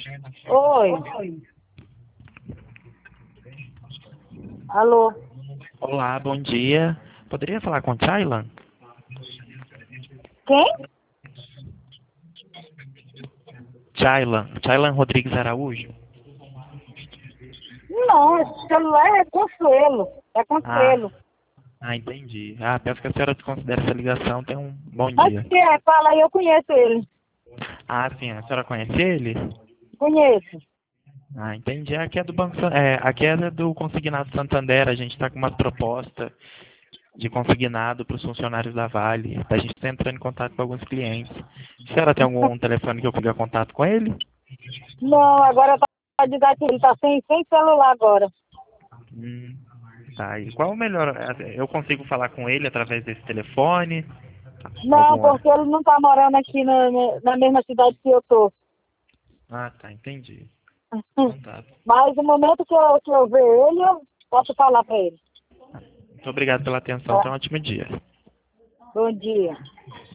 Oi. Alô? Olá, bom dia. Poderia falar com Chaylan? Quem? Chaylan Rodrigues Araújo? Não, esse celular é Consuelo. É Ah, Consuelo. entendi. Peço que a senhora desconsidere essa ligação. Tenha um bom Mas dia. que é? Fala aí, eu conheço ele. Sim, a senhora conhece ele? Conheço. Entendi. Aqui é do Banco, aqui é do Consignado Santander. A gente está com uma proposta de consignado para os funcionários da Vale. A gente está entrando em contato com alguns clientes. A senhora tem algum telefone que eu pegar contato com ele? Não, agora tá desativo. Ele tá sem celular agora. Hum, tá. E qual o melhor? Eu consigo falar com ele através desse telefone? Não, Alguma? porque ele não tá morando aqui na mesma cidade que eu tô. Tá, entendi. Então tá. Mas no momento que eu ver ele, eu posso falar pra ele. Muito obrigado pela atenção. Tá? Tenha um ótimo dia. Bom dia.